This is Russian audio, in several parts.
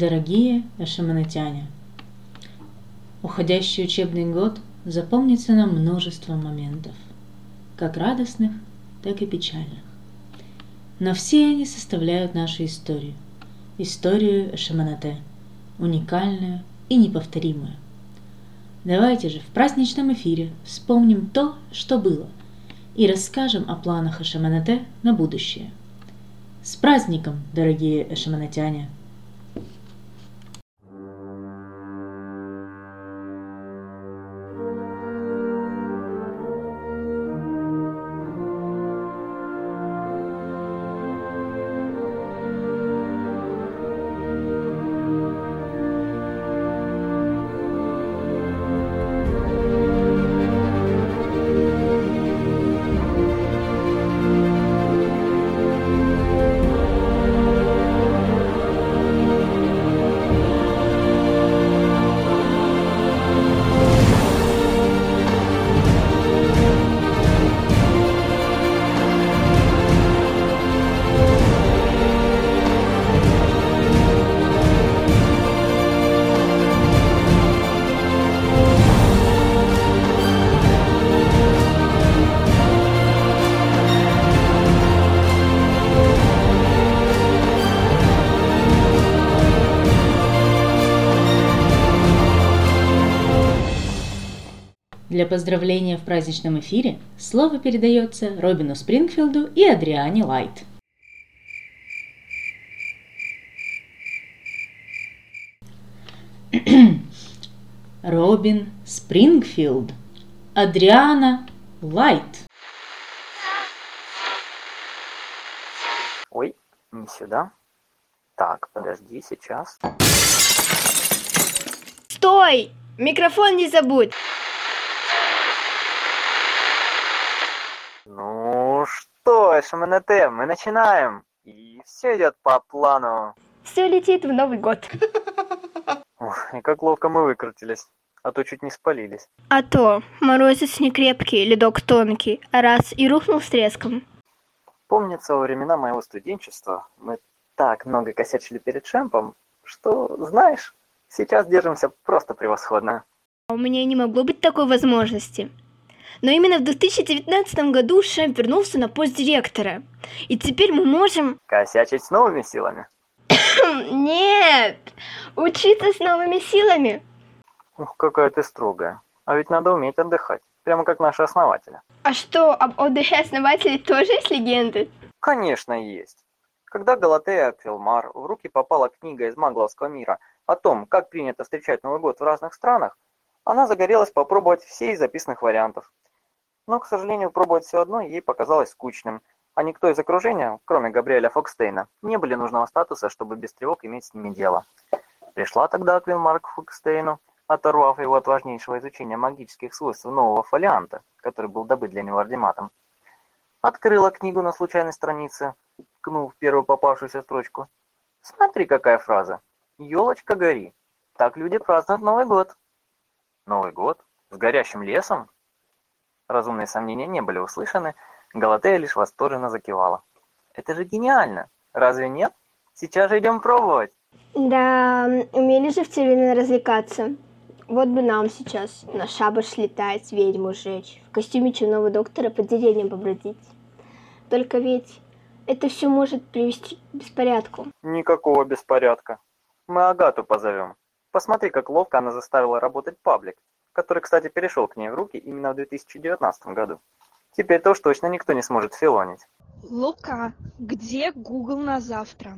Дорогие эшемонетяне, уходящий учебный год запомнится нам множеством моментов, как радостных, так и печальных. Но все они составляют нашу историю Эшемонете, уникальную и неповторимую. Давайте же в праздничном эфире вспомним то, что было, и расскажем о планах Эшемонете на будущее. С праздником, дорогие эшемонетяне! Для поздравления в праздничном эфире слово передается Робину Спрингфилду и Адриане Лайт. Робин Спрингфилд, Адриана Лайт. Ой, не сюда. Так, подожди, сейчас. Стой! Микрофон не забудь! Ну что, Эшемонете, мы начинаем. И все идет по плану. Все летит в Новый год. Ох, и как ловко мы выкрутились. А то чуть не спалились. А то морозец не крепкий, ледок тонкий, а раз и рухнул с треском. Помнится, во времена моего студенчества мы так много косячили перед шемпом, что, знаешь, сейчас держимся просто превосходно. У меня не могло быть такой возможности. Но именно в 2019 году Шемп вернулся на пост директора. И теперь мы можем... Косячить с новыми силами? Нет! Учиться с новыми силами. Ух, какая ты строгая. А ведь надо уметь отдыхать. Прямо как наши основатели. А что, об отдыхе основателей тоже есть легенды? Конечно, есть. Когда Галатея Аквилмар в руки попала книга из магловского мира о том, как принято встречать Новый год в разных странах, она загорелась попробовать все из записанных вариантов. Но, к сожалению, пробовать все одно ей показалось скучным, а никто из окружения, кроме Габриэля Фокстейна, не были нужного статуса, чтобы без тревог иметь с ними дело. Пришла тогда Аквилмар к Фокстейну, оторвав его от важнейшего изучения магических свойств нового фолианта, который был добыт для него Ардематом. Открыла книгу на случайной странице, ткнув первую попавшуюся строчку. Смотри, какая фраза. «Елочка, гори». Так люди празднуют Новый год. Новый год? С горящим лесом? Разумные сомнения не были услышаны, Галатея лишь восторженно закивала. Это же гениально! Разве нет? Сейчас же идем пробовать! Да, умели же в те времена развлекаться. Вот бы нам сейчас на шабаш летать, ведьму сжечь, в костюме чумного доктора по деревням побродить. Только ведь это все может привести к беспорядку. Никакого беспорядка. Мы Агату позовем. Посмотри, как ловко она заставила работать паблик, который, кстати, перешел к ней в руки именно в 2019 году. Теперь-то уж точно никто не сможет филонить. Лука, где Google на завтра?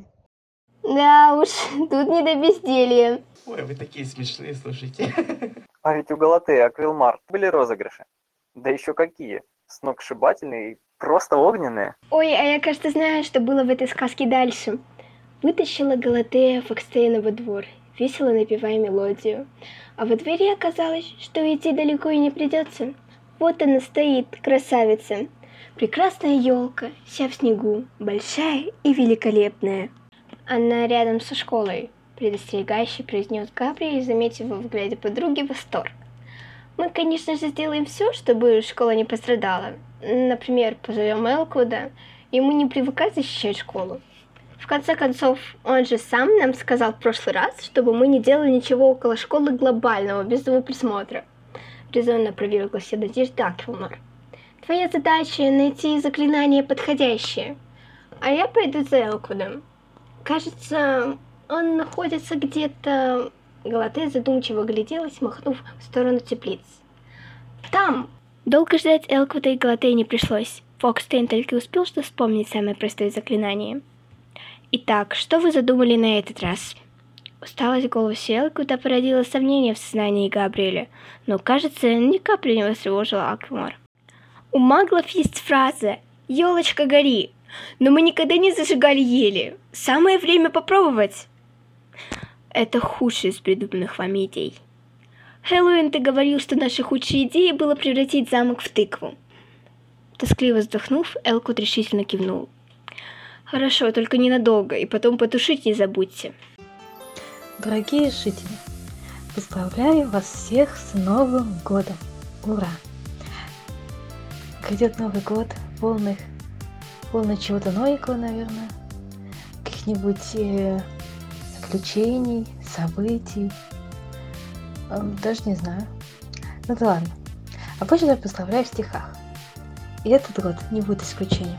Да уж, тут не до безделья. Ой, вы такие смешные, слушайте. А ведь у Галатеи Аквилмар были розыгрыши. Да еще какие. Сногсшибательные и просто огненные. Ой, а я, кажется, знаю, что было в этой сказке дальше. Вытащила Галатея Фокстейна во двор, весело напевая мелодию. А во дворе оказалось, что идти далеко и не придется. Вот она стоит, красавица. Прекрасная елка, вся в снегу, большая и великолепная. Она рядом со школой, предостерегающе произнес Габриэль, заметив во взгляде подруги восторг. Мы, конечно же, сделаем все, чтобы школа не пострадала. Например, позовем Элквуда, ему не привыкать защищать школу. В конце концов, он же сам нам сказал в прошлый раз, чтобы мы не делали ничего около школы глобального, без его присмотра. Резонно провозгласила Надежда Аквилмар. Твоя задача — найти заклинание подходящее. А я пойду за Элквудом. Кажется, он находится где-то... Галатея задумчиво гляделась, махнув в сторону теплиц. Там! Долго ждать Элквуда и Галатеи не пришлось. Фокстейн только успел что вспомнить самое простое заклинание. Итак, что вы задумали на этот раз? Усталость в голосе Элквуда породила сомнения в сознании Габриэля, но, кажется, ни капли не встревожила Аквилмар. У маглов есть фраза «Ёлочка, гори!», но мы никогда не зажигали ели. Самое время попробовать. Это худшая из придуманных вами идей. Хэллоуин, ты говорил, что нашей худшей идеей было превратить замок в тыкву. Тоскливо вздохнув, Элквуд решительно кивнул. Хорошо, только ненадолго, и потом потушить не забудьте. Дорогие жители, поздравляю вас всех с Новым годом! Ура! Грядет Новый год, полный чего-то новенького, наверное, каких-нибудь приключений, событий, даже не знаю. Ну да ладно. Обычно я поздравляю в стихах, и этот год не будет исключением.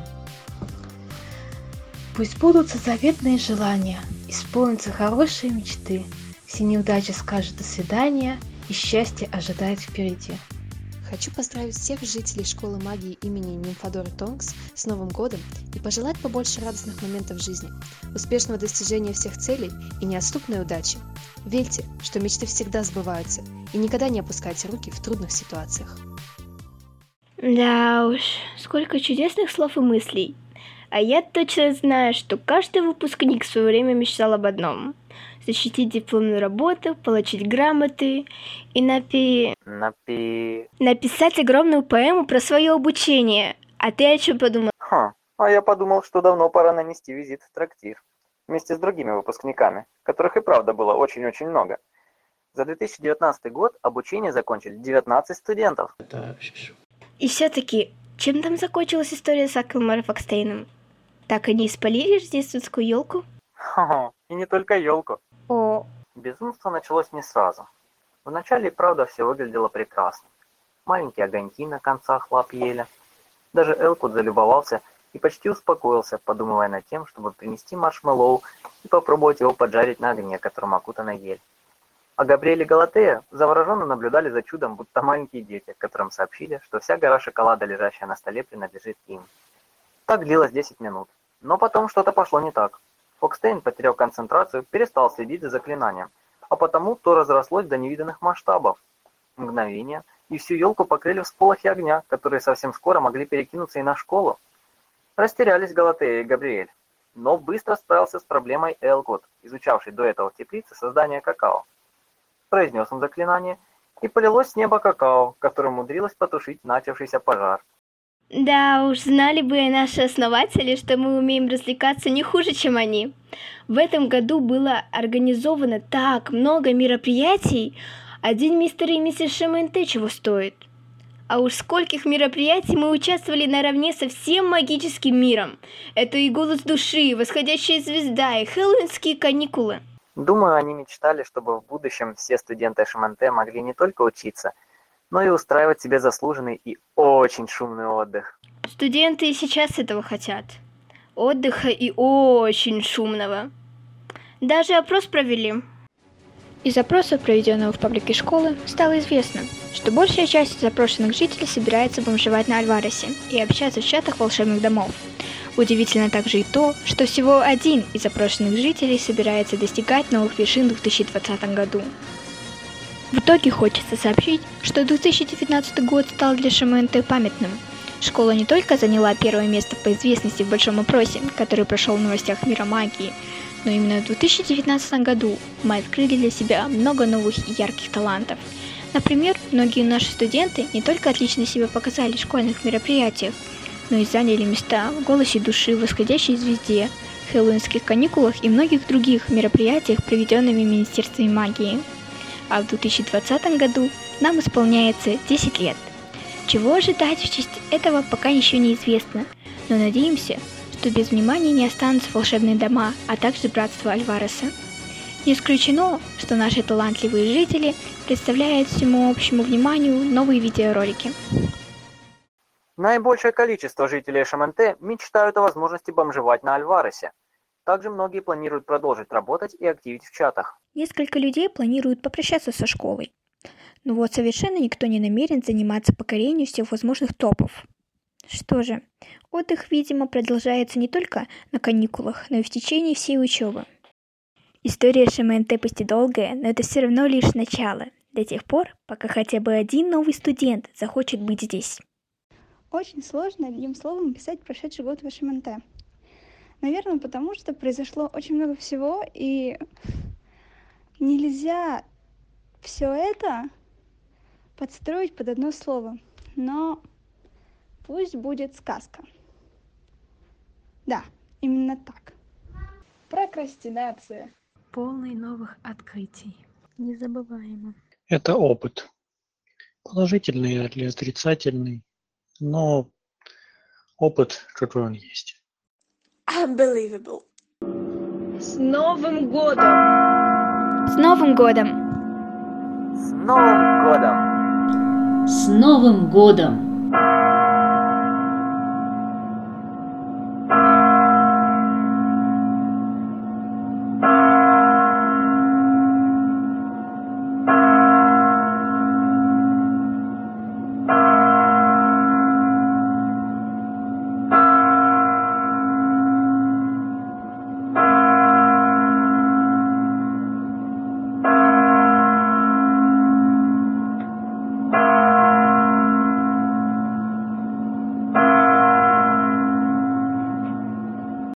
Пусть будутся заветные желания, исполнятся хорошие мечты, все неудачи скажут до свидания, и счастье ожидает впереди. Хочу поздравить всех жителей школы магии имени Нимфодоры Тонкс с Новым годом и пожелать побольше радостных моментов в жизни, успешного достижения всех целей и неотступной удачи. Верьте, что мечты всегда сбываются, и никогда не опускайте руки в трудных ситуациях. Да уж, сколько чудесных слов и мыслей. А я точно знаю, что каждый выпускник в свое время мечтал об одном — защитить дипломную работу, получить грамоты и написать огромную поэму про свое обучение. А ты о чем подумал? А я подумал, что давно пора нанести визит в трактир. Вместе с другими выпускниками, которых и правда было очень-очень много. За 2019 год обучение закончили 19 студентов. И все-таки, чем там закончилась история с Аквилмар и Фокстейном? Так они и спалили рождественскую елку? И не только елку. Безумство началось не сразу. Вначале, правда, все выглядело прекрасно. Маленькие огоньки на концах лап ели. Даже Элквуд залюбовался и почти успокоился, подумывая над тем, чтобы принести маршмеллоу и попробовать его поджарить на огне, которым окутана ель. А Габриэль и Галатея завороженно наблюдали за чудом, будто маленькие дети, которым сообщили, что вся гора шоколада, лежащая на столе, принадлежит им. Так длилось 10 минут. Но потом что-то пошло не так. Фокстейн, потеряв концентрацию, перестал следить за заклинанием, а потому то разрослось до невиданных масштабов. Мгновение, и всю елку покрыли всполохи огня, которые совсем скоро могли перекинуться и на школу. Растерялись Галатея и Габриэль, но быстро справился с проблемой Элквуд, изучавший до этого в теплице создание какао. Произнес он заклинание, и полилось с неба какао, которое умудрилось потушить начавшийся пожар. Да уж, знали бы наши основатели, что мы умеем развлекаться не хуже, чем они. В этом году было организовано так много мероприятий, один мистер и миссис ШМНТ чего стоит. А уж скольких мероприятий мы участвовали наравне со всем магическим миром. Это и голос души, восходящая звезда, и хэллоуинские каникулы. Думаю, они мечтали, чтобы в будущем все студенты ШМНТ могли не только учиться, но и устраивать себе заслуженный и очень шумный отдых. Студенты и сейчас этого хотят. Отдыха и очень шумного. Даже опрос провели. Из опроса, проведенного в паблике школы, стало известно, что большая часть запрошенных жителей собирается бомжевать на Альваресе и общаться в чатах волшебных домов. Удивительно также и то, что всего один из запрошенных жителей собирается достигать новых вершин в 2020 году. В итоге хочется сообщить, что 2019 год стал для ШМНТ памятным. Школа не только заняла первое место по известности в большом опросе, который прошел в новостях мира магии, но именно в 2019 году мы открыли для себя много новых и ярких талантов. Например, многие наши студенты не только отлично себя показали в школьных мероприятиях, но и заняли места в «Голосе души», «Восходящей звезде», «Хэллоуинских каникулах» и многих других мероприятиях, проведенными Министерством магии. А в 2020 году нам исполняется 10 лет. Чего ожидать в честь этого пока еще неизвестно, но надеемся, что что без внимания не останутся волшебные дома, а также братство Альвареса. Не исключено, что наши талантливые жители представляют всему общему вниманию новые видеоролики. Наибольшее количество жителей ШМНТ мечтают о возможности бомжевать на Альваресе. Также многие планируют продолжить работать и активить в чатах. Несколько людей планируют попрощаться со школой. Но вот совершенно никто не намерен заниматься покорением всех возможных топов. Что же, отдых, видимо, продолжается не только на каникулах, но и в течение всей учебы. История ШМНТ пусть и долгая, но это все равно лишь начало. До тех пор, пока хотя бы один новый студент захочет быть здесь. Очень сложно одним словом описать прошедший год в ШМНТ. Наверное, потому что произошло очень много всего, и нельзя все это подстроить под одно слово. Но пусть будет сказка. Да, именно так. Прокрастинация. Полный новых открытий. Незабываемо. Это опыт. Положительный или отрицательный, но опыт, какой он есть. Unbelievable. С Новым годом! С Новым годом! С Новым годом! С Новым годом!